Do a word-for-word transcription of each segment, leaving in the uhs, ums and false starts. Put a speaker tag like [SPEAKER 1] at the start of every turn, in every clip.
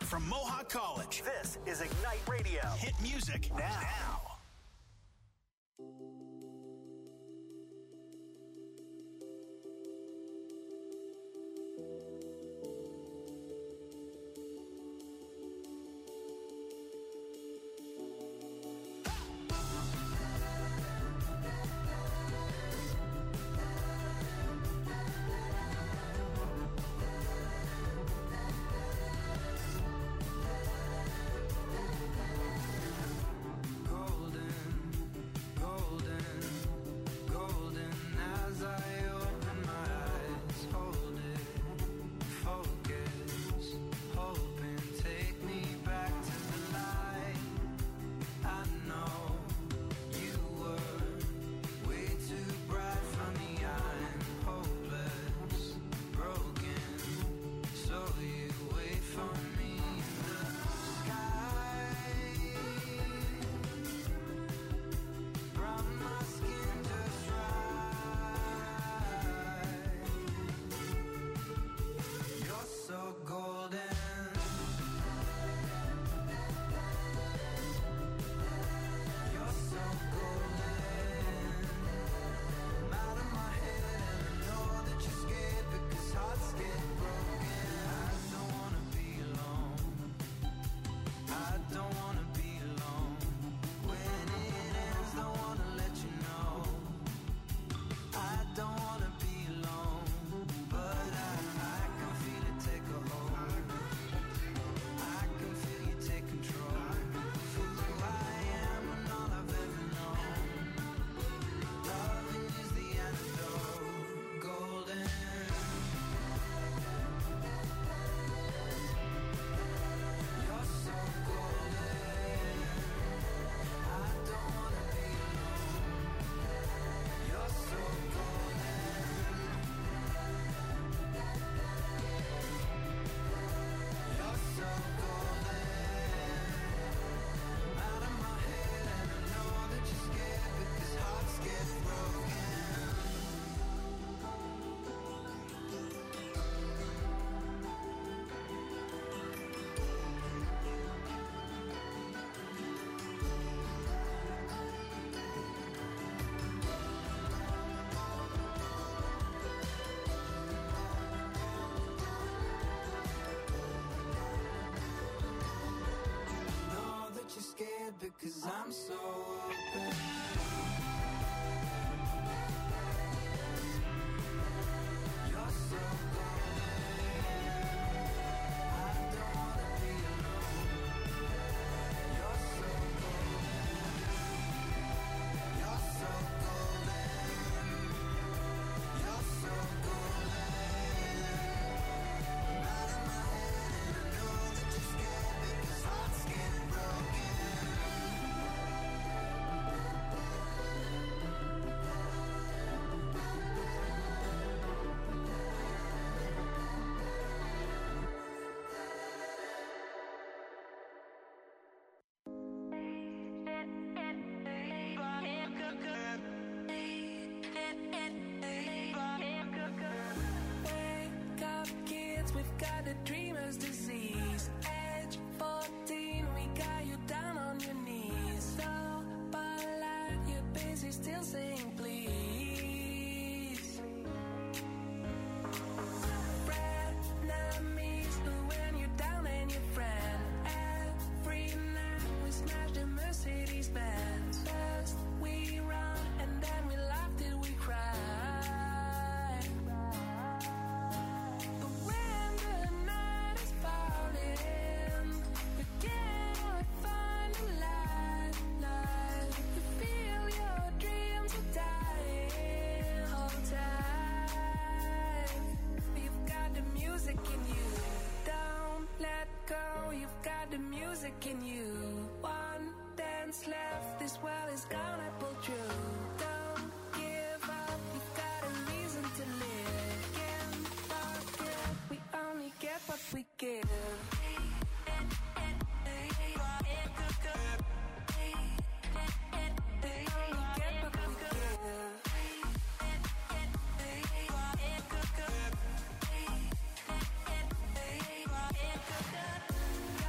[SPEAKER 1] from Mohawk College. This is Ignite Radio. Hit music now. now.
[SPEAKER 2] Because I'm so open. You're so golden. I don't wanna be alone. You're so golden. You're so golden. You're so golden. I'm out of my head and I know that you're scared because hearts get broken.
[SPEAKER 3] Wake up, kids, we've got a dreamer's disease. Age fourteen, we got you down on your knees. So, but like you're busy still saying please. Frenemies, when you're down and your friend. Every night we smash the Mercedes Benz. First we run and then we laugh till we cry. But when the night is falling, we can't find a light, light. You feel your dreams are dying all the time. You've got the music in you. Don't let go, you've got the music in you. One dance left, this world is gonna pull through. Don't give up, you've got a reason to live. Can't forget, we only get what we give. Got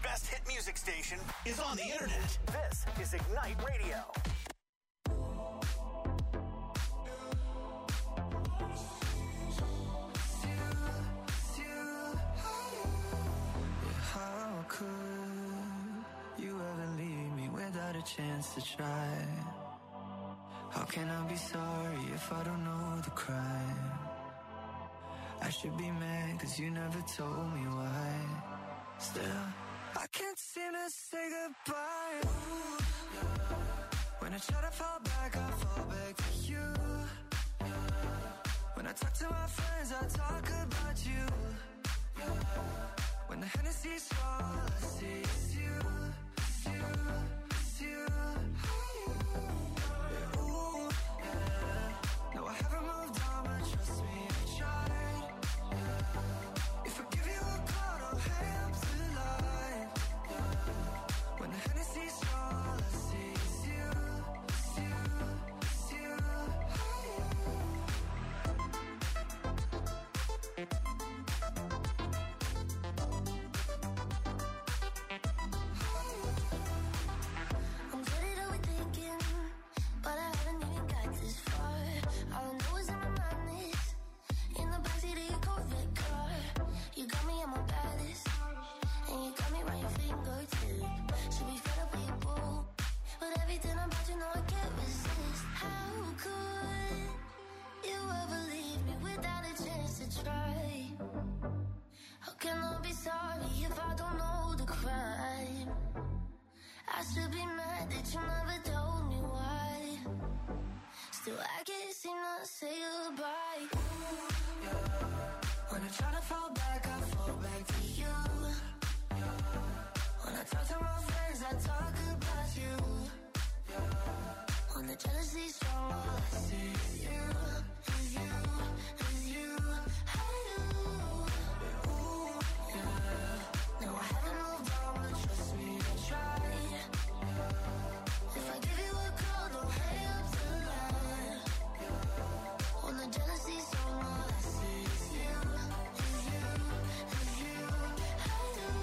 [SPEAKER 1] best hit music station is on the internet. This is Ignite Radio.
[SPEAKER 2] How could you ever leave me without a chance to try? How can I be sorry if I don't know the crime? I should be mad cause you never told me why. Still, I can't seem to say goodbye. Ooh, yeah. When I try to fall back, I fall back to you. Yeah. When I talk to my friends, I talk about you. Yeah. When the Hennessy's all I see is you, is you, is you. Yeah, ooh, yeah. No, I haven't moved on, but trust me, I tried. Yeah. If I give you a call, don't hang up the line. Yeah. When the Hennessy's all I see is you, is you, is you. I'm good at overthinking, but I haven't even got this far. All I know is in my mind is in the backseat of your Corvette car. You got me at my baddest, and you got me right your fingertip. Should be fed up with your boo, but everything about you know I can't resist. How could you ever leave me without a chance to try? How can I be sorry if I don't know the crime? I should be mad that you never told me why. Still, I can't seem to say goodbye. Ooh, yeah. When I try to fall back, I fall back to you. Yeah. When I talk to my friends, I talk about you. Yeah. When the jealousy's strong, all I see is you, is you, is you. Hey, you. Ooh, yeah. No, I haven't moved on, but trust me, I tried. If I give you a call, don't hang up the line. When the jealousy's on, all I see is you, is you, is you. Hey, you.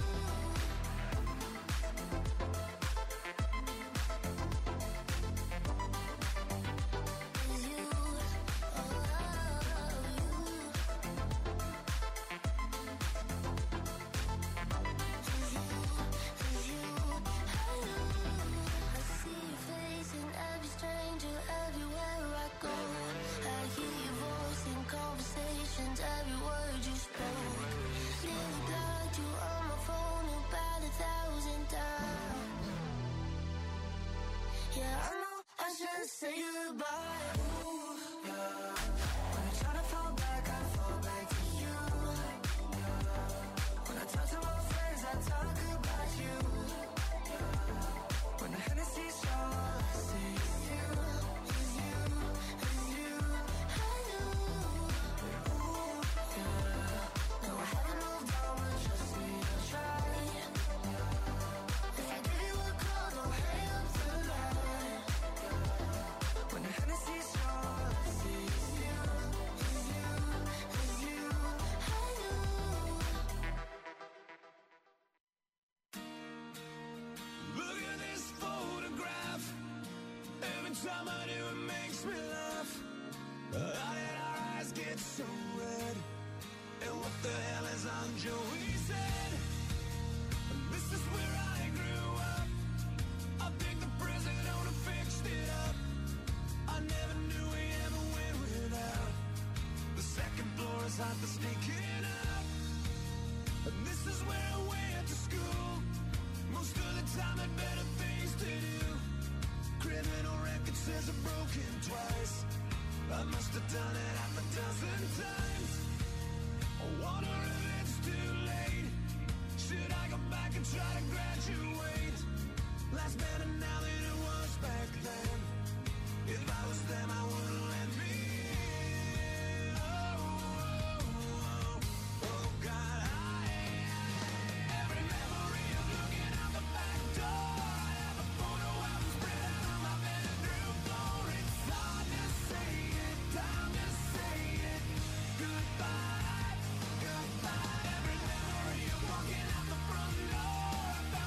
[SPEAKER 2] Is you, oh, you. Is you, is you. Hey, you. I see your face in every stranger, everywhere I go. I hear your voice in conversations, every word you spoke. Nearly blocked you on my phone about a thousand times. Yeah, I know I should say goodbye. Ooh, yeah. When I try to fall back, I fall back to you. Yeah. When I talk to my friends, I talk about you. When the Hennessy's strong, all I see is you, is you, is you. Hey, you. Ooh, yeah. No, I haven't moved on, but trust me, I tried. If I give you a call, don't hang up the line. When the Hennessy's strong, all I see is you, is you, is you. Hey, you.
[SPEAKER 4] Look at this photograph. Every time I do, it makes me laugh. How did our eyes get so red? And what the hell is on Joey's head? This is where I grew up. I think the president owner fixed it up. I never knew we ever went without. The second floor is hot for sneaking up. And this is where I went to school. Most of the time had better things to do. Criminal record says I've broken twice. I must have done it half a dozen times. I wonder if it's too late. Should I go back and try to graduate? Life's better now than it was back then. If I was them, I wouldn't let me in. Oh, oh, oh, oh, God, I every memory of looking out the back door. I have a photo album spread out on my bedroom floor. It's hard to say it, time to say it. Goodbye, goodbye. Every memory of walking out the front door.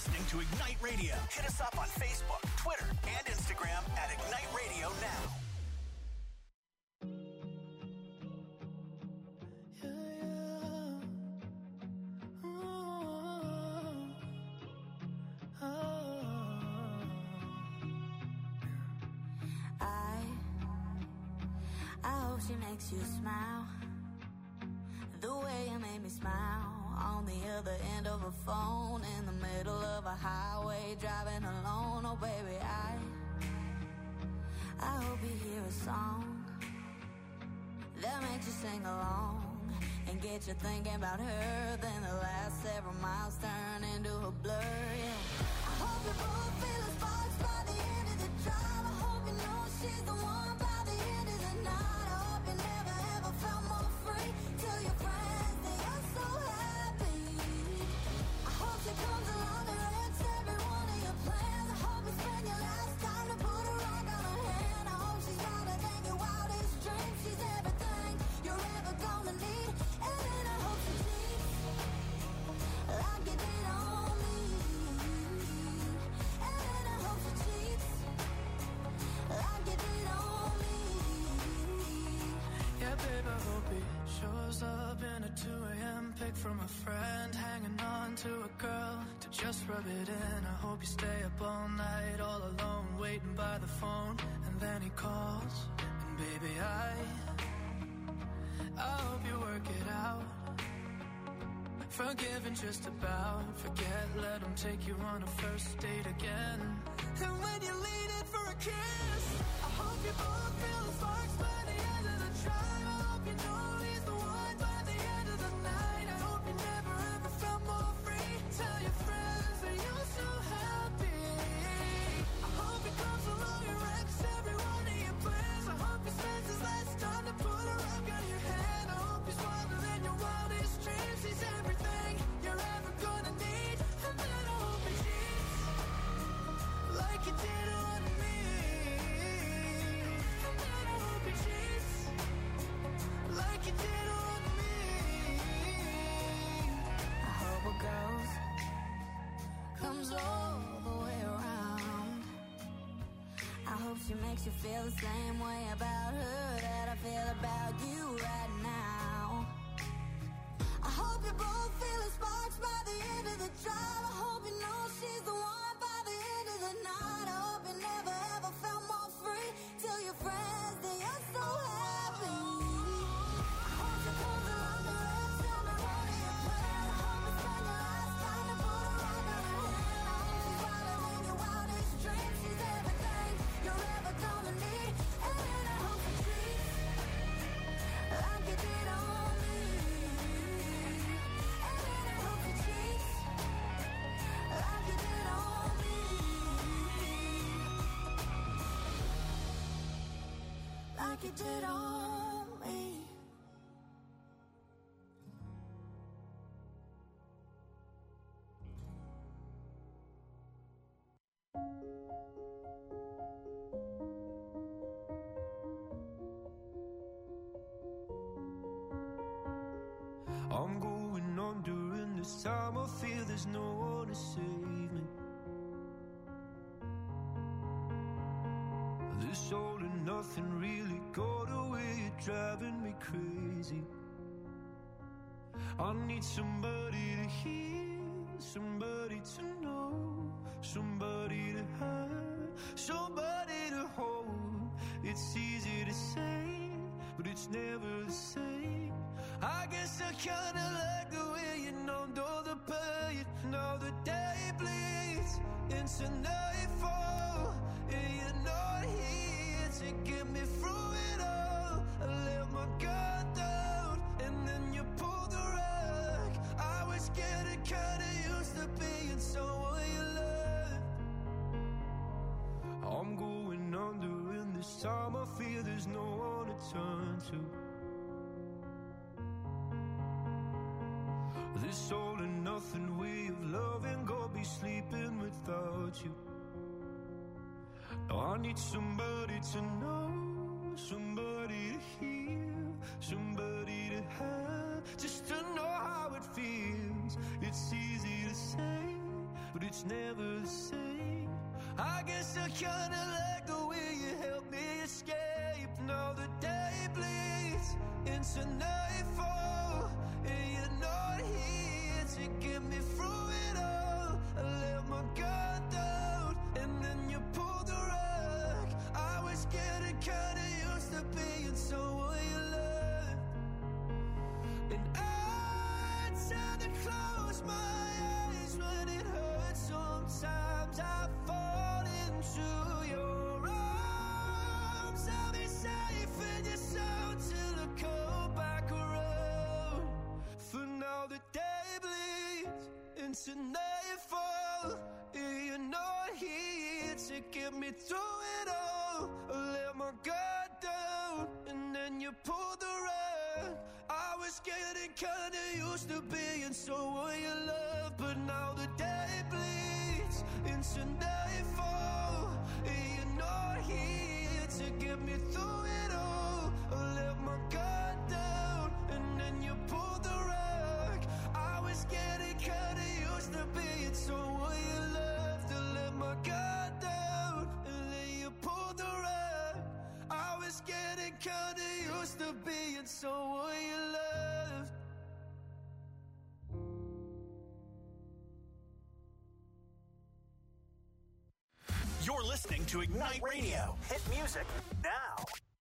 [SPEAKER 1] listening to Ignite Radio. Hit us up on Facebook, Twitter, and Instagram at Ignite Radio Now.
[SPEAKER 5] She makes you smile the way you made me smile on the other end of a phone in the middle of a highway driving alone. Oh baby, I I hope you hear a song that makes you sing along and get you thinking about her. Then the last several miles turn into a blur. Yeah. I hope you both feel the sparks by the end of the drive. I hope you know she's the one by the end of the night. Felt more free. Tell your friends that you're so happy. I hope she comes along and wrecks every one of your plans. I hope you spend your last time to put a rock on her hand. I hope she's louder than your wildest dreams. She's everything you're ever gonna need. And then I hope she cheats like you did on me. And then I hope she cheats like you did on me.
[SPEAKER 3] Yeah, babe, I hope he shows up in a two a.m. pic from a friend, hanging on to a girl to just rub it in. I hope you stay up all night, all alone, waiting by the phone, and then he calls. And baby, I, I hope you work it out. Forgiving just about, forget, let him take you on a first date again. And when you lean in for a kiss, I hope you both feel the sparks by the end of the drive. I hope you know he's the one by the end of the night. I hope you never ever felt more free. Tell your friends that you're so happy. I hope he comes along and wrecks every one of your plans. I hope he spends his last time to put a rock on your hand. I hope he's wilder than your wildest dreams. He's everything you're ever gonna need. And then I hope he cheats like you did on me. And then I hope he cheats like you did on me.
[SPEAKER 5] I hope a ghost comes all the way around. I hope she makes you feel the same way about her that I feel about you right now. I hope you both feel the sparks by the end of the drive. I hope you know she's the one by the end of the night. I hope you never ever felt more free. Tell your friends that you're so happy. I hope she comes along and wrecks every one of your plans. I hope you spend your last time to put a rock on her hand. I hope she's wilder than your wildest dreams. She's everything you're ever gonna need. And then I hope she treats like you did on me. And then I hope she treats like you did on me. Like you did on me.
[SPEAKER 6] I'm going on during this time. I feel there's no one to save me. This all and nothing really got away. You're driving me crazy. I need somebody to hear, somebody to know, somebody to have, somebody to hold. It's easy to say, but it's never the same. I guess I kinda like the way you numbed all the pain. Now the day bleeds into nightfall, and you're not here to get me through it all. I let my guard down, and then you pulled the rug. I was getting kinda used to being someone you loved. I'm going under, and this time I feel there's no one to turn to. This all and nothing way of loving, go be sleeping without you. Now I need somebody to know, somebody to hear, somebody to have, just to know how it feels. It's easy to say, but it's kinda like the way you help me escape. Now the day bleeds into nightfall, and you're not here to get me through it all. I let my guard down, and then you pulled the rug. I was getting kinda used to being someone you loved, and I tend to close my eyes when it hurts. Sometimes I fall into your arms. I'll be safe in your sound till I come back around. For now the day bleeds into nightfall, and you're not here to get me through it all. I let my guard down, and then you pulled the rug. I was getting kinda used to being someone you love, but now the day bleeds into nightfall, and you're not here to get me through it all. I let my guard down, and then you pulled the rug. I was getting kinda used to being someone you loved. I let my guard down, and then you pulled the rug. I was getting kinda used to being someone you loved.
[SPEAKER 1] You're listening to Ignite Radio. Hit music now.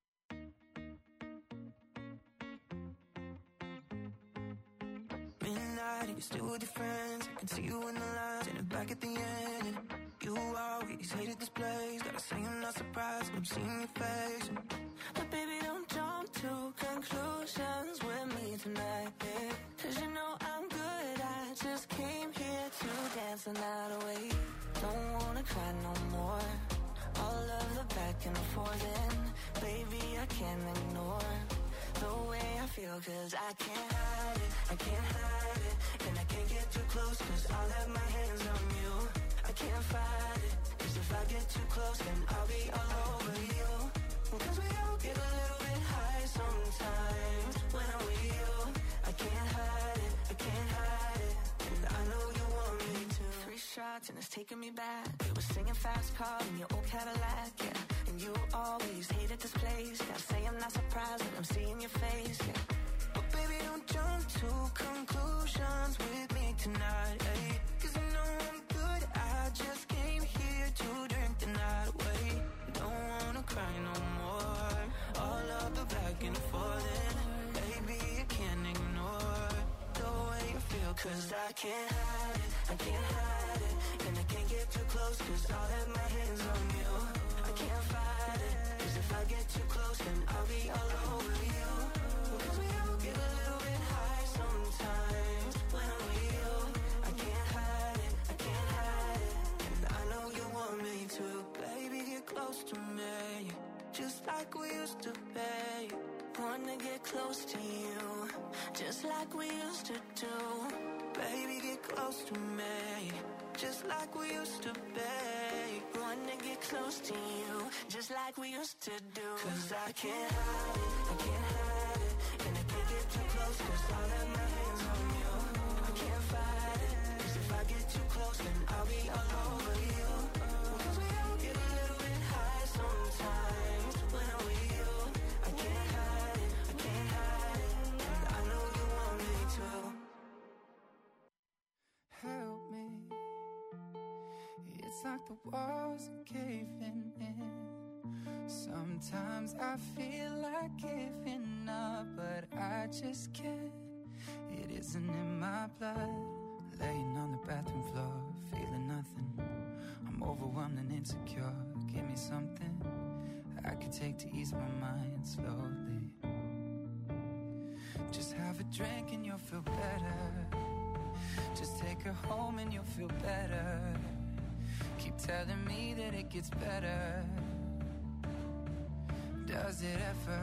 [SPEAKER 7] Midnight and you're still with your friends. I can see you in the lines and back at the end. And you always hated this place. Gotta say I'm not surprised when I'm seeing your face. But baby, don't jump to conclusions with me tonight, babe. Cause you know I'm good, I just came here to dance the night away. Don't wanna cry no more. All of the back and forth, and baby, I can't ignore the way I feel, cause I can't hide it, I can't hide it. And I can't get too close, cause I'll have my hands on you. I can't fight it, cause if I get too close, then I'll be all over you. Cause we all get a little bit high sometimes when I'm with you. I can't hide it, I can't hide it. And I know you want me to. Three shots and it's taking me back. We were singing fast car in your old Cadillac, yeah. And you always hated this place. Gotta say I'm not surprised when I'm seeing your face, yeah. But baby, don't jump to conclusions with me tonight, eh? Cause I know I'm good, I just came here to drink the night away. Don't wanna cry no more. All of the back and forth, and baby, I can't ignore the way you feel. Cause I can't hide it, I can't hide it. And I can't get too close, cause I'll have my hands on you. I can't fight it, cause if I get too close, then I'll be all over you. Cause we all get a little bit high sometimes when I'm with you. I can't hide it, I can't hide it. And I know you want me to. Baby, get close to me, just like we used to be. Wanna get close to you, just like we used to do. Baby, get close to me, just like we used to be. Wanna get close to you, just like we used to do. Cause I can't hide it, I can't hide it. And I can't get too close, cause I'll have my hands on you. I can't fight it, cause if I get too close, then I'll be all over you. Cause we all get a little bit high sometimes when I'm with you. I can't hide it, I can't hide it. And I know you want me to.
[SPEAKER 8] Help me. It's like the walls are caving in. Sometimes I feel like giving up, but I just can't. It isn't in my blood. Laying on the bathroom floor, feeling nothing. I'm overwhelmed and insecure. Give me something I could take to ease my mind slowly. Just have a drink and you'll feel better. Just take her home and you'll feel better. Keep telling me that it gets better. Does it ever?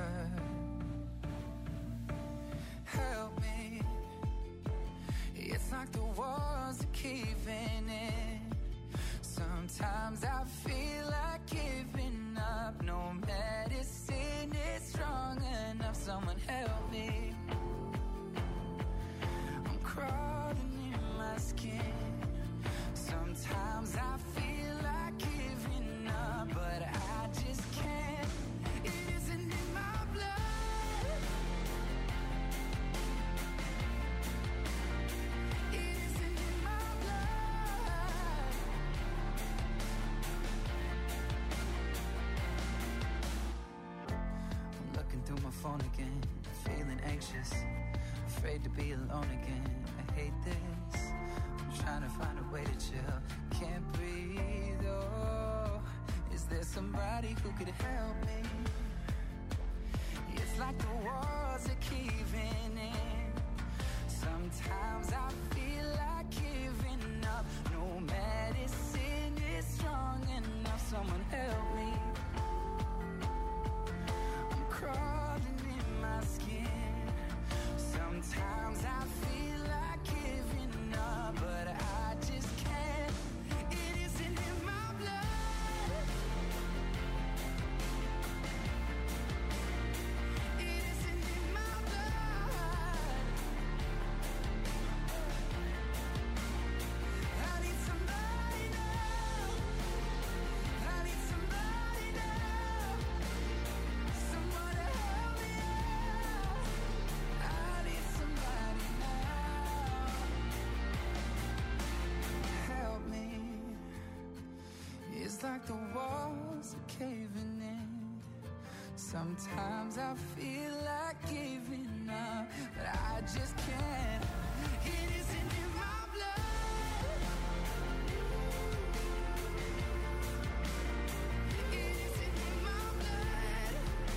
[SPEAKER 8] Help me. It's like the walls are caving in. Sometimes I feel like giving up. No medicine is strong enough. Someone help me. I'm crawling in my skin. Sometimes I feel like giving up. phone again, feeling anxious, afraid to be alone again. I hate this. I'm trying to find a way to chill. Can't breathe. Oh, is there somebody who could help me? It's like the walls are caving in. Sometimes I feel like giving up. No medicine is strong enough. Someone help me. I'm crawling in my skin. Sometimes I feel like giving up, but I just can't. It isn't in my blood. It isn't in my blood. I need somebody now. I need somebody now. Someone to help me out. I need somebody now. Help me. It's like the walls are caving in. Sometimes I feel like giving up, but I just can't. It isn't in my blood. It isn't in my blood.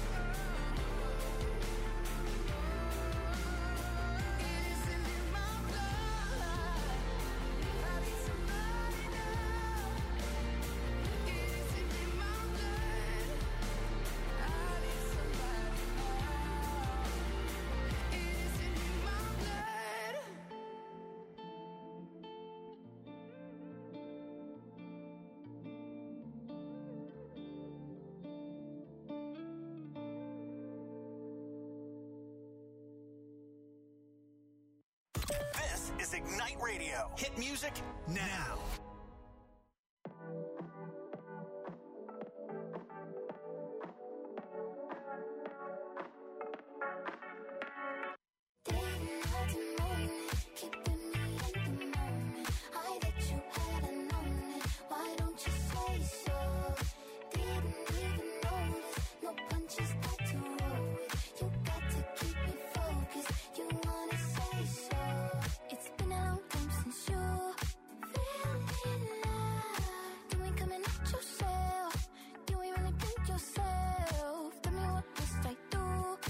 [SPEAKER 8] It isn't in my blood. I need somebody now. It isn't in my blood. I need somebody now. It isn't in my blood.
[SPEAKER 1] This is Ignite Radio. Hit music now.
[SPEAKER 2] Didn't have to moan it, keeping me in the moment. I bet you hadn't known it. Why don't you say so? Didn't even notice. No punches got to roll with. You got to keep me focused. You wanna say so? It's been a long time since you feeling love. You ain't coming at yourself. You ain't really been yourself. Tell me what must I do?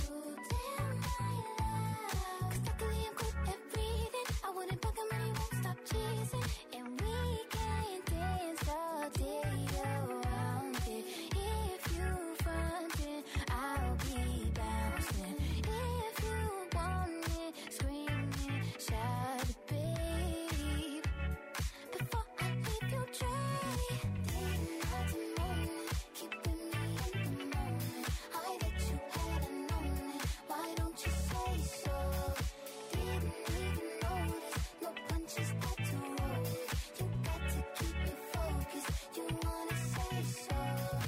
[SPEAKER 2] Damn my love. 'Cause luckily I'm good at reading. I wouldn't bug him and he won't stop teasing. And we can dance all day around it. If you frontin', I'll be bouncing. If you want it, screaming, shout it, babe. Before I leave you dry. Didn't have to moan it, keeping me in the moment. I bet you hadn't known it. Why don't you say so? Didn't even notice. No punches got to roll with. You got to keep me focused. You wanna say so?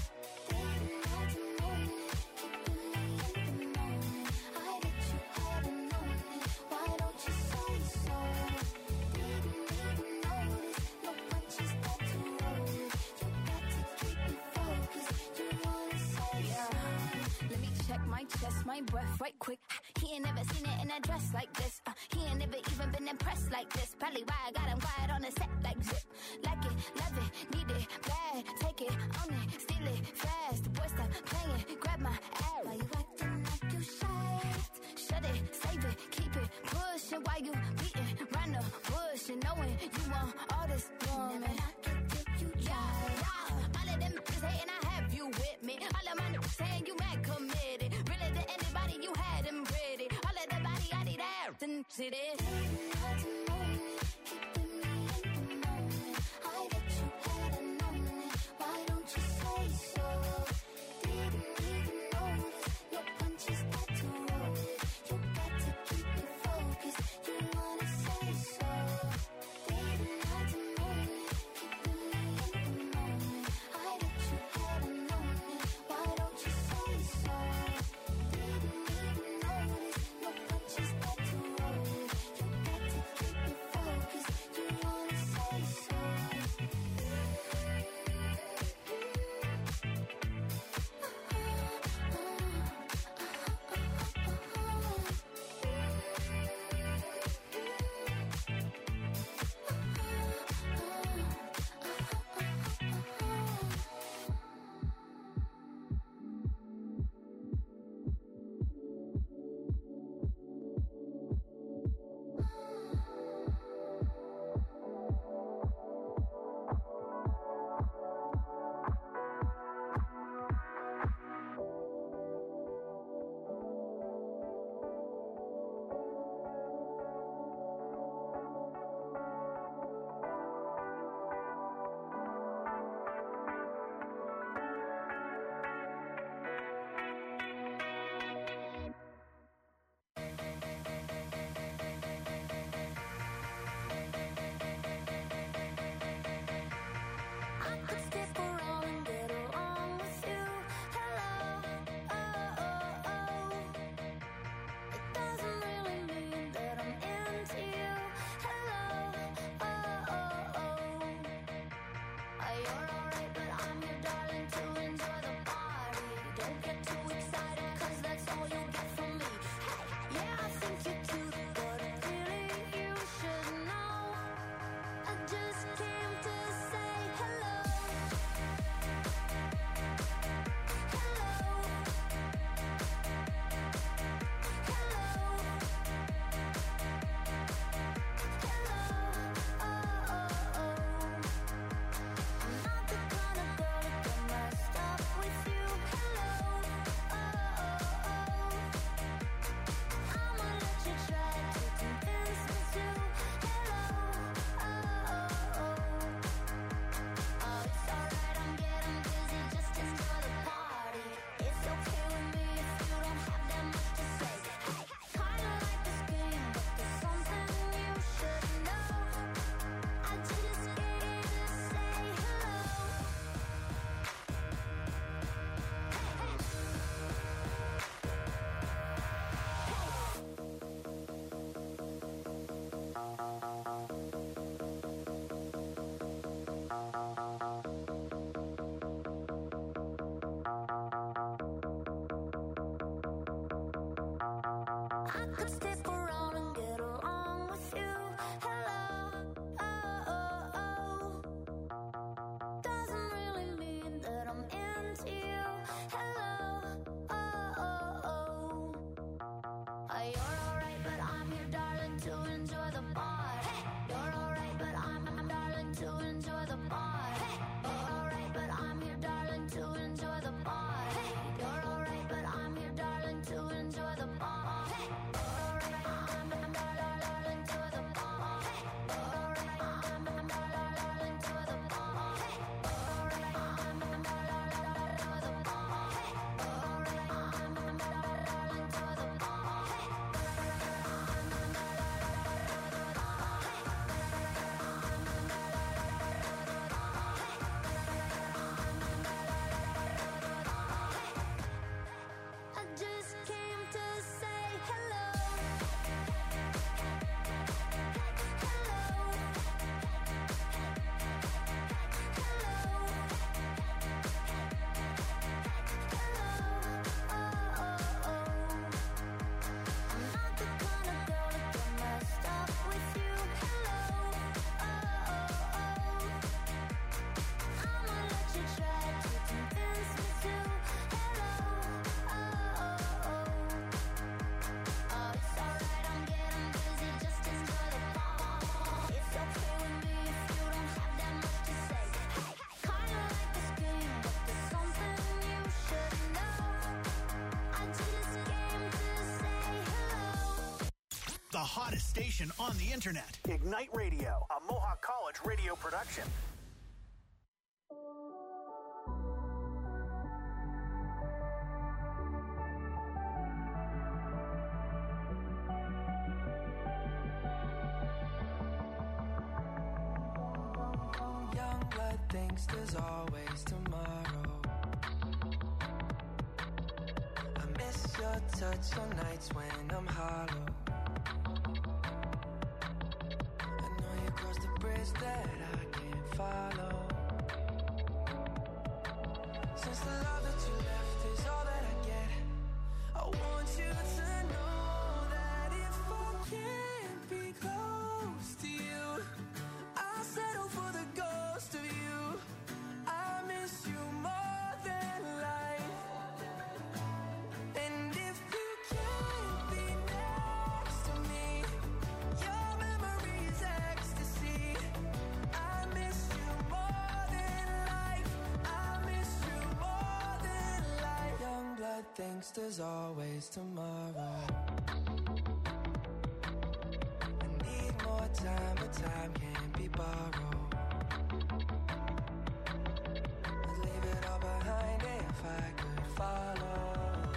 [SPEAKER 2] Didn't have to moan it, keeping me in the moment. I bet you hadn't known it. Why don't you say so? Didn't even notice. No punches got to roll with. You got to keep me focused. You wanna say so?
[SPEAKER 5] Let me check my chest, my breath right quick. He ain't never seen it in a dress like this. Uh, he ain't never even been impressed like this. Probably why I got him quiet on the set like zip. Like it, love it, need it, bad. Take it, own it, steal it, fast. The boy stop playing, grab my ass.
[SPEAKER 2] Why you acting like you shy?
[SPEAKER 5] Shut it, save it, keep it pushing while you beating round the bush and knowing you want all this woman.
[SPEAKER 2] Never knock it till you try.
[SPEAKER 5] Yeah, all of them niggas hating, I have you with me. All of my niggas saying you mad committed. Really to anybody, you had them pretty. All of the body, I need density.
[SPEAKER 2] Didn't have to moan it, keeping me in the moment. I bet you hadn't known it. Why don't you say so? Didn't even notice. No punches got to roll with. You got to keep me focused. You wanna say so? Didn't have to moan it, keeping me in the moment. I bet you hadn't known it. Why don't you say so? Didn't even notice. No punches got to roll with. You got to I could stick around and get along with you. Hello, oh, oh, oh. Doesn't really mean that I'm into you. Hello, oh, oh, oh. Uh, you're alright, but I'm here, darling, to enjoy the bar. Hey, you're alright, but I'm, I'm darling, to enjoy the bar. Hey, you're alright, but I'm here, darling, to enjoy the bar. Hey, you're alright, but I'm here, darling, to enjoy the bar. Hey, you're alright, I'm, I'm darling, to the bar. Hey, you're alright, I'm, I'm darling, to the bar. Hey, you're alright, I'm, I'm darling, to the bar. Hey, you're alright, I'm, I'm darling, to the bar. Hey. I just came to say hello. Hello. Hello. Hello. Oh, oh, oh. I'm not the kind of girl to get messed up with you. Hello. Oh, oh, oh. I'ma let you try to convince me to. Hello. Oh, oh, oh. Oh, it's alright, I'm getting busy. Just enjoy the bar. It's okay with me if you don't have that much to say. Hey, kinda like this game, but there's something you should know. I just came to say hello.
[SPEAKER 1] The hottest station on the internet. Ignite Radio, a Mohawk College radio production.
[SPEAKER 7] Young blood thinks there's always tomorrow. I miss your touch on nights when I'm hollow. I know you crossed the bridge that I can't follow. Since the love that you left is all that I get, I want you to know that if I can't be close to you, I'll settle for the ghost of you. I miss you more than life. And if you can't be next to me, your memory's ecstasy. I miss you more than life. I miss you more than life. Young blood thinks there's always tomorrow. I need more time, but time can't be borrowed. I'd leave it all behind if I could follow.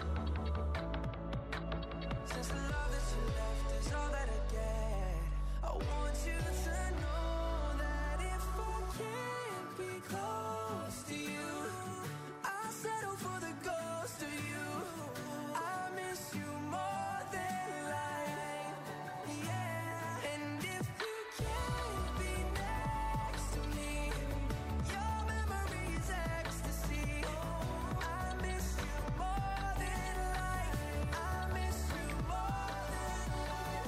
[SPEAKER 7] Since the love that you left is all that I get, I want you to know that if I can't be close to you, I'll settle for the ghost of you. I miss you more than life. Yeah. And if you can't be next to me, your memory's ecstasy. I miss you more than life. I miss you more than life.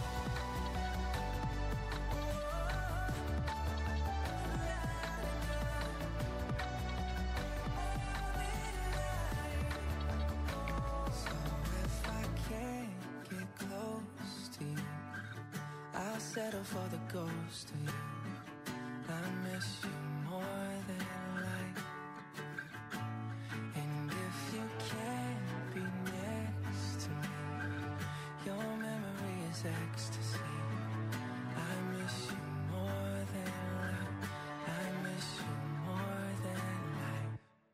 [SPEAKER 7] So if I can't get close to you, I'll settle for the ghost of you. I miss you more than life. And if you can't be next to me, your memory is ecstasy. I miss you more than life. I miss you more than life.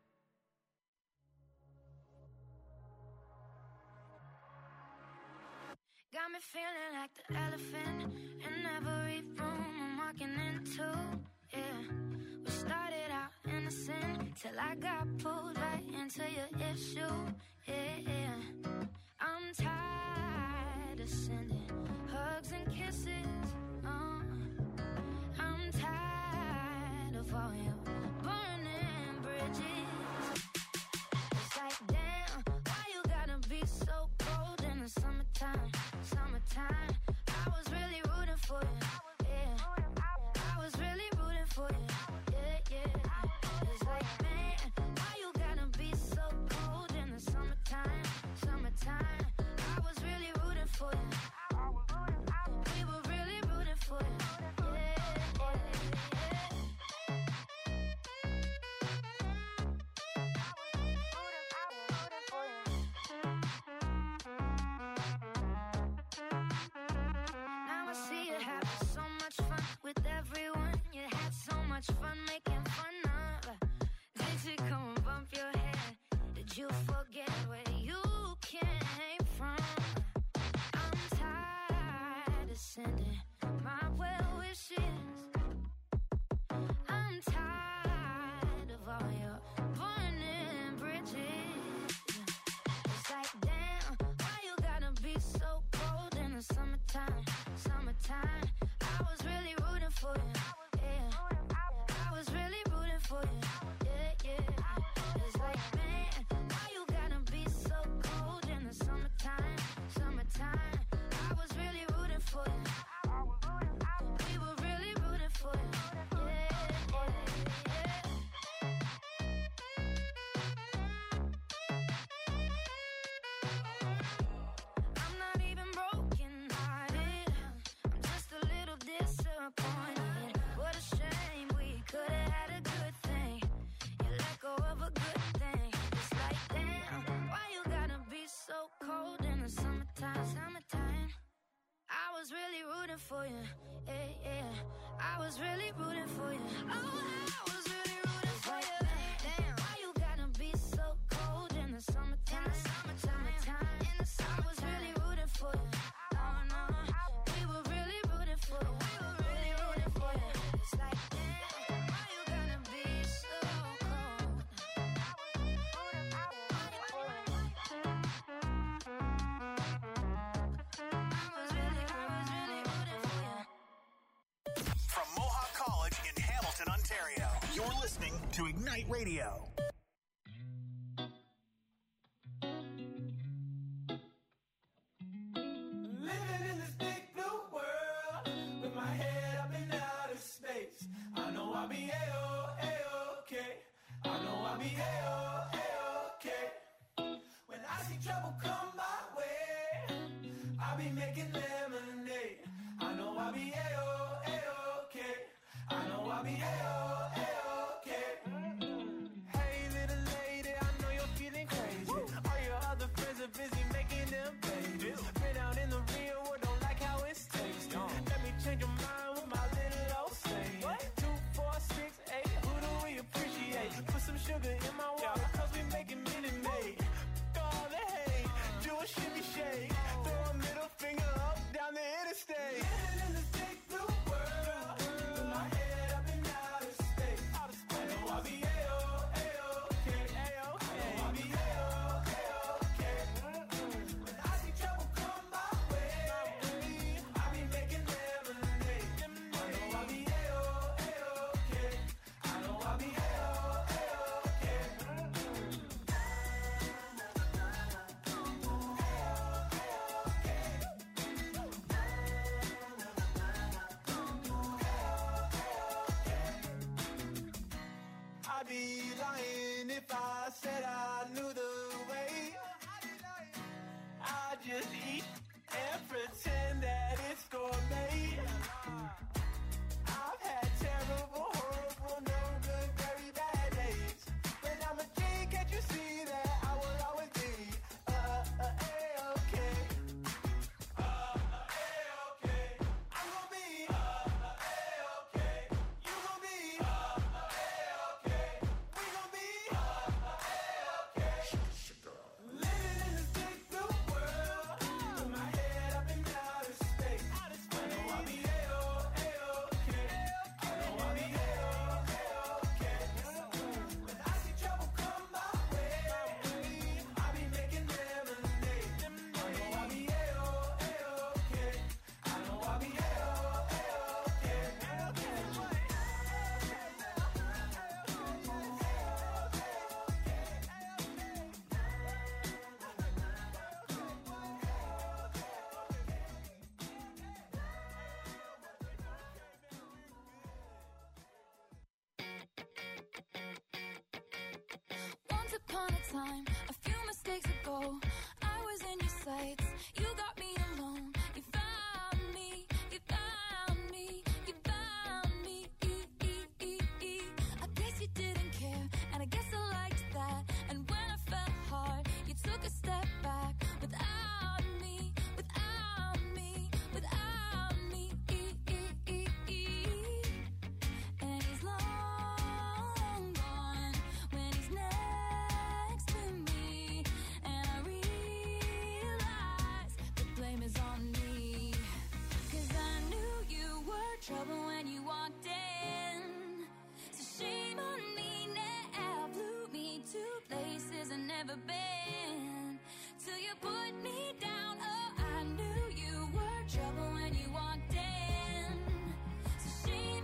[SPEAKER 2] Got me feeling like the elephant in every room I'm walking into. Yeah, we started out innocent till I got pulled right into your issue. Yeah, yeah. I'm tired of sending hugs and kisses. Uh, I'm tired of all your burning bridges. It's like, damn, why you gotta be so cold in the summertime? Summertime. for you. Yeah, I was really rooting for you. Yeah, yeah. It's like, man, why you gotta be so cold in the summertime? Summertime. I was really rooting for you. We were really rooting for you. Yeah, yeah, yeah. I'm not even broken hearted. I'm just a little disappointed. What a shame, we could have had a good thing. You let go of a good thing. It's like, damn, why you gotta be so cold in the summertime? Summertime. I was really rooting for you. Yeah, yeah. I was really rooting for you. Oh, I was really rooting for you. Damn, why you gotta be so cold in the summertime? Summertime. In the summer, I was really rooting for you. Oh no, we were really rooting for you. We were really rooting for you. It's like, damn, why you gotta be so cold?
[SPEAKER 1] From Mohawk College in Hamilton, Ontario, you're listening to Ignite Radio.
[SPEAKER 6] Living in this big blue world with my head up in outer space. I know I'll be A-O, A-okay. I know I'll be A-O, A-okay. When I see trouble come my way, I'll be making lemonade. I know I'll be A-O, A-okay. I know I'll be A-O, A-okay. Hey little lady, I know you're feeling crazy. All your other friends are busy making them babies. Been out in the real world, don't like how it tastes. Let me change your mind with my little old saying. Two, four, six, eight, who do we appreciate? Put some sugar in my water, cause we making Minute Maid. All the hate, do a shimmy shake. Throw a middle finger up down the interstate. Living in this big blue world with my head up in outer space. I know I'll be A-O, A-okay. I know I'll be A-O, A-okay. When I see trouble come my way, I'll be making lemonade. I know I'll be A-O, A-okay. I know I'll be A-O, A-okay. I'd be lying if I said I knew the way. I just eat and pretend that it's gourmet. I've had terrible, horrible, no good, very bad days. But I'm a G, can't you see that I will always be uh, uh, A-okay. Uh, uh, A-okay. I'm gonna be uh, uh, A-okay. You gon' be uh, uh, A-okay. We gon' be uh, uh, A-okay. Living in this big blue world with my head up in outer space. I know I'll be A-O, A-okay. I know I'll be A-O, A-okay. When I see trouble come my way, I'll be making lemonade. I know I'll be A-O, A-okay. I know I'll be A-O,
[SPEAKER 5] Once upon a time, a few mistakes ago, I was in your sights. You got me alone. You found me. You found me. You found me. I guess you didn't care, and I guess I liked that. And when I fell hard, you took a step back. Without me, without me, without me. And he's long gone when he's next to me. And I realize the blame is on me. 'Cause I knew you were trouble when you walked in. So shame on me now. Blew me to places I've never been. Till you put me down. Oh, I knew you were trouble when you walked in. So shame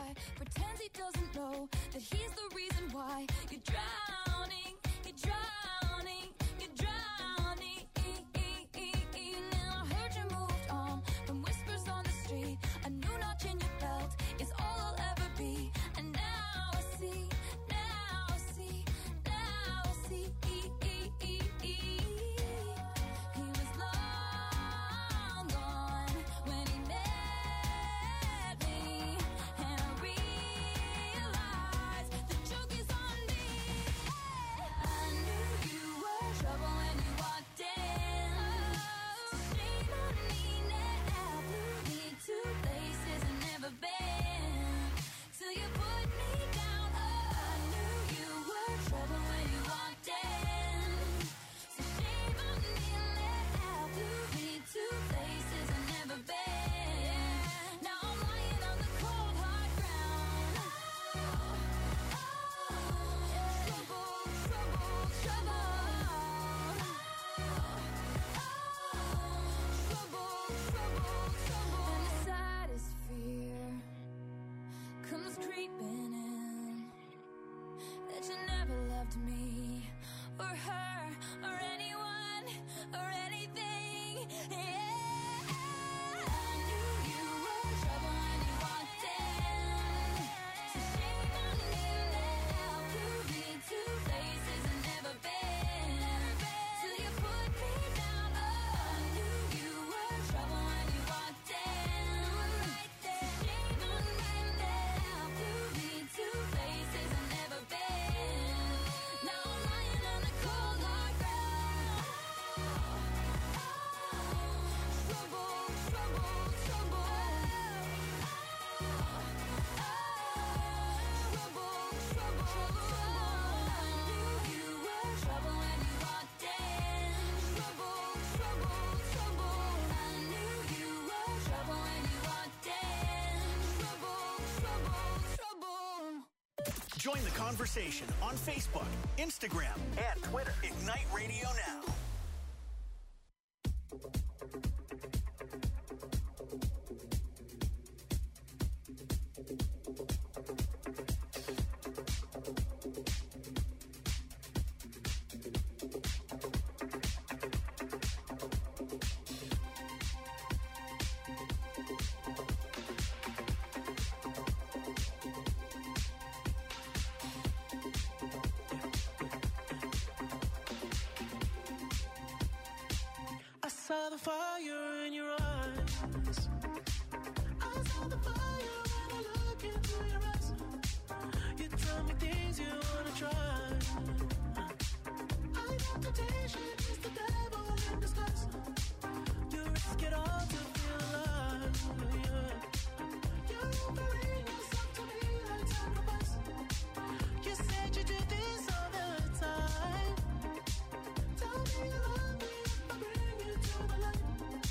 [SPEAKER 5] guy pretends he doesn't know that he's the reason why you're drowning, you're drowning, you're drowning. Now I heard you moved on from whispers on the street. A new notch in your belt is all I'll ever be. And now I see, now I see, now I see. He was long gone when he met me, and I realized the joke is on me. I knew you were trouble when you walked in. Shame on me now, blew me to places I've never been, till you put me down. Oh, I knew you were trouble when you walked in. So shame on me now, blew me to places I've never been. Now I'm lying on the cold hard ground. Trouble, trouble, trouble. Trouble, trouble, trouble. And the saddest fear comes creeping in, that you never loved me or her or anyone or anything. Yeah, I knew you were trouble when you walked in. So shame on me now, blew me to places I've never been, till you put me down. Oh, I knew you were trouble when you walked in. Right there, shame on me now, blew me to places I've never been. Now I'm lying on the cold hard ground. Trouble, trouble, trouble. Trouble, trouble, trouble. I knew you were trouble when you walked in. Trouble, trouble, trouble. I knew you were trouble when you walked in. Trouble, trouble, trouble.
[SPEAKER 1] Join the conversation on Facebook, Instagram, and Twitter. Ignite Radio Now.
[SPEAKER 6] I saw the fire in your eyes. I saw the fire when I look into your eyes. You tell me things you wanna try. I know temptation is the devil in disguise. You risk it all to feel alive. Yeah. You're offering yourself to me like sacrifice. You said you do this all the time. Tell me you love me if I bring you to the light.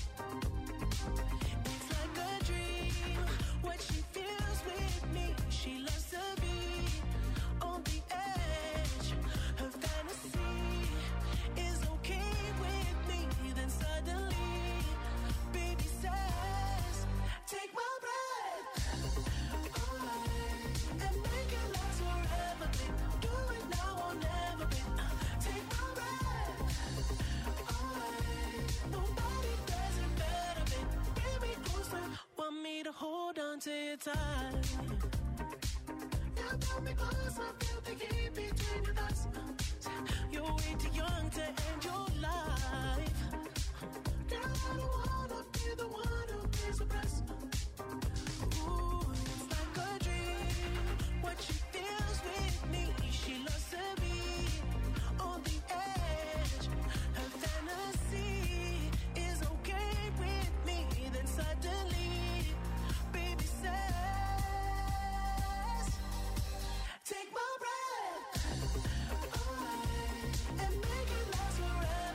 [SPEAKER 6] It's like a dream, what she feels with me. She loves to be on the edge. Her fantasy is okay with me. Then suddenly, baby says, take my breath away and make it last forever, babe. Do it now or never, babe. Take my breath away. Nobody does it better, babe. Bring me closer. Want me to hold on to your tight. You got me close, I feel the heat between your thighs. You're way too young to end your life. Girl, I don't wanna be the one who pays the price. Ooh, it's like a dream, what she feels with me. She loves to be on the edge. Her fantasy is okay with me. Then suddenly, baby says, take my breath away and make it last forever.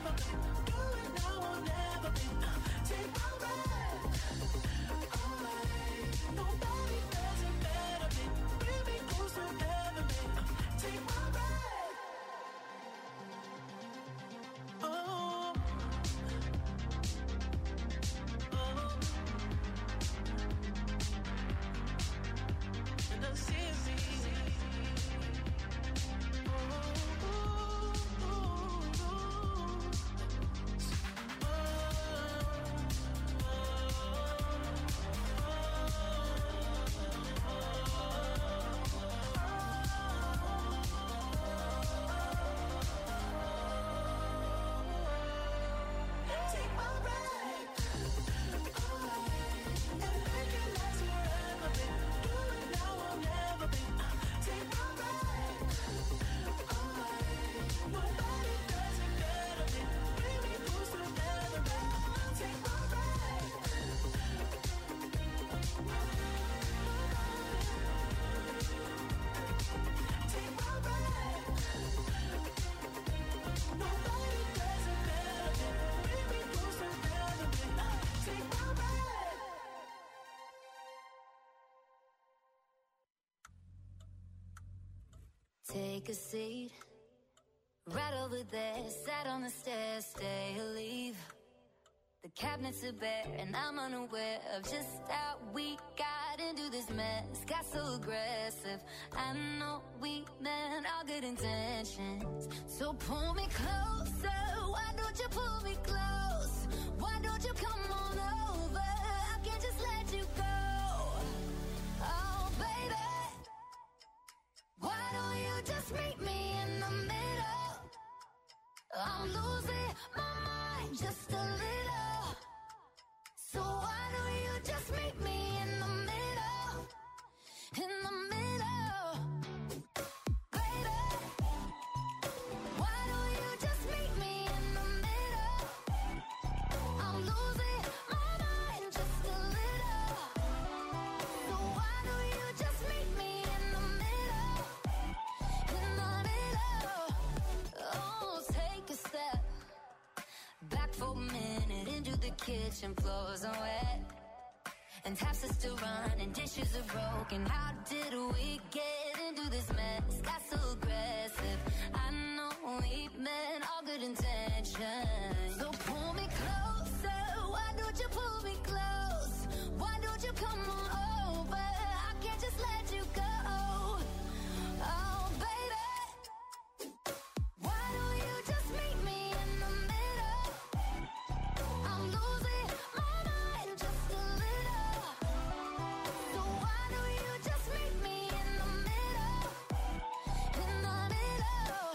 [SPEAKER 5] take a seat. Right over there, sat on the stairs, stay or leave. The cabinets are bare and I'm unaware of just how we got into this mess. Got so aggressive, I know we meant all good intentions. So pull me closer, why don't you pull me close? Why don't you come on over, I can't just let you go. Oh baby, why don't you just meet me in the middle? I'm losing my mind just a little. So why don't you just meet me in the middle? In the middle. Baby, why don't you just meet me in the middle? I'm losing my mind just a little. So why don't you just meet me in the middle? In the middle. Oh, take a step back for a minute into the kitchen, floors are wet and taps are still running, dishes are broken. How did we get into this mess? Got so aggressive, I know we meant all good intentions. So pull me closer, why don't you pull me close? Why don't you come on over, I can't just let you go. Oh baby, why don't you just meet me in the middle? I'm losing my mind just a little. So why don't you just meet me in the middle? In the middle.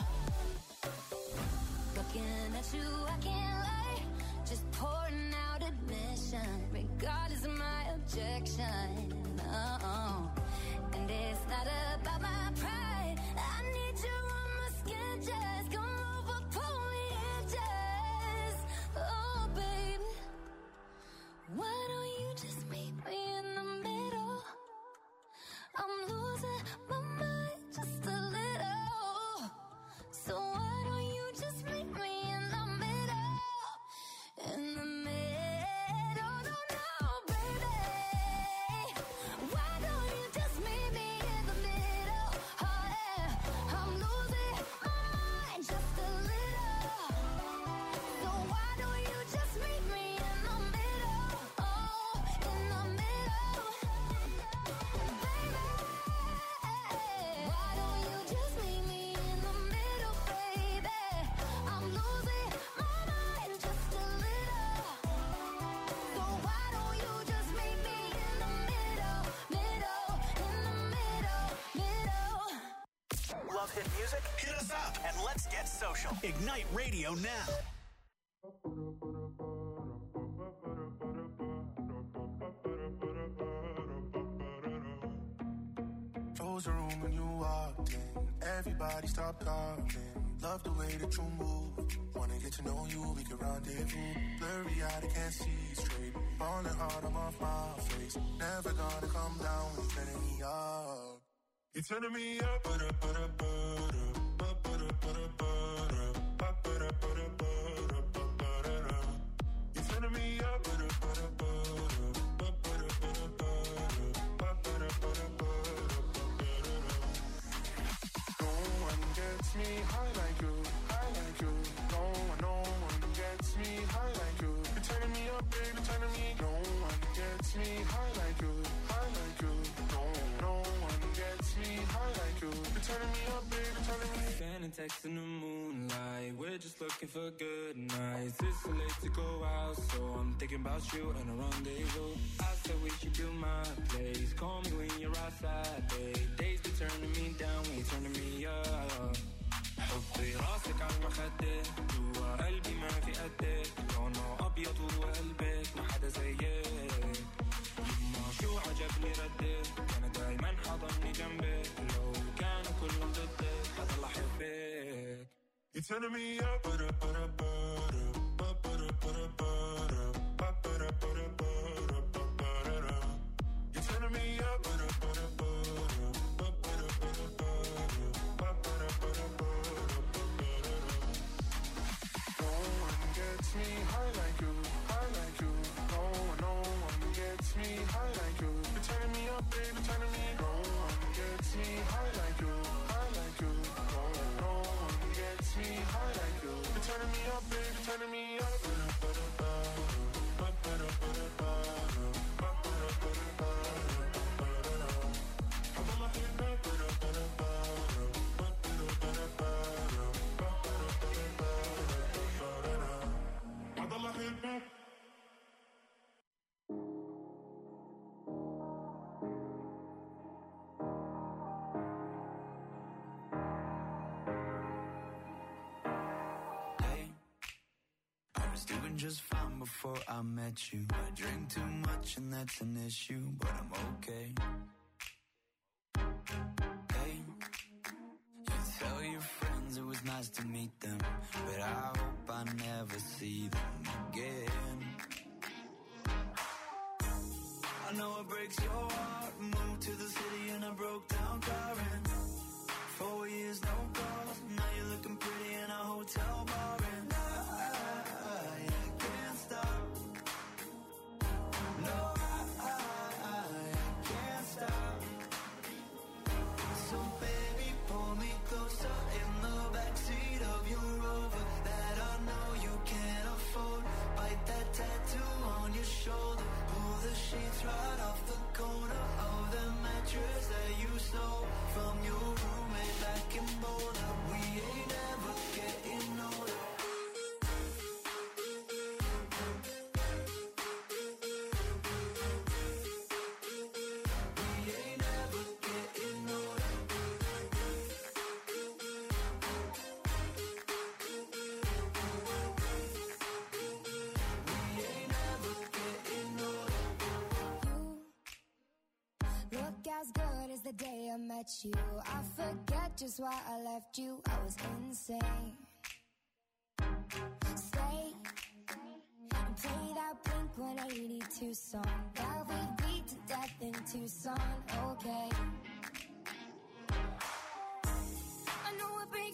[SPEAKER 5] Looking at you, I can't lie. Just pouring out admission, regardless of my objection. Oh, and it's not about my pride. I need you on my skin, just come over, pull me in, just. Oh, baby, why don't you just meet me in the middle? I'm losing my mind just a little. So why don't you just meet me in the middle? In the middle, no, no, baby. Why don't you just meet me in the middle? Oh yeah, I'm losing my mind just a little. So why don't you just meet me in the middle? Oh, in the middle, baby. Why don't you just meet me in the middle, baby? I'm losing my mind just a little. So why don't you just meet me in the middle, middle, in the middle, middle.
[SPEAKER 1] Love hit music? Hit us up and let's get social. Ignite Radio now.
[SPEAKER 9] Close the room when you walked in. Everybody stop talking. Love the way that you move. Wanna get to know you, we can rendezvous. Blurry eyed, I can't see straight. Falling hard, I'm off my face. Never gonna come down when you're turning me up. You're turning me up, but up, but up, but up, but up, but up, but up, but up, but up. You're turning me up, but up, but up, but up, but up, but up, but up, but up. No one gets me high like you, high like you. No one, no one gets me high like you. You're turning me up, baby, turning me. No one gets me high like you, high like you. No, no one gets me high like you. You're turning me up, baby, turning me.
[SPEAKER 8] Sending texts in the moonlight. We're just looking for good nights. It's too late to go out, so I'm thinking about you and a rendezvous. I said we should do my place. Call me when you're outside, babe. Days be turning me down, when you're turning me up. حطي راسك على المخدة جوا قلبي ما في قدك لونه أبيض وقلبك ما حدا زيك يما شو عجبني ردك أنا دايما حضني جنبك لو كانوا كلهم ضدك حضل أحبك.
[SPEAKER 9] You're turning me up, but up, but up, but up, but up, but up, but up, but up, but up, but up, but up. You're turning me up, but up, but up, but up, but up, but up, but up, but up. No one gets me high like you, high like you. No one, no one gets me high like you. You're turning me up, baby, turning me. No one gets me high like you, high like you. No
[SPEAKER 7] was doing just fine before I met you. I drink too much and that's an issue, but I'm okay. Hey, you tell your friends it was nice to meet them, but I hope I never see them again. I know it breaks your heart. Moved to the city in a broke down car and four years no calls. Now you're looking pretty in a hotel bar and I, I, I can't stop. No, I, I, I can't stop. So baby, pull me closer in the backseat of your Rover that I know you can't afford. Bite that tattoo on your shoulder. Pull the sheets right off the corner of the mattress that you stole from your roommate back in Boulder. We ain't ever getting older. We ain't ever getting older. We ain't ever getting older.
[SPEAKER 5] You look as good as the day I met you. I forget just why I left you. I was insane. Stay and play that Blink one eighty-two song that we beat to death in Tucson. Okay, I know it breaks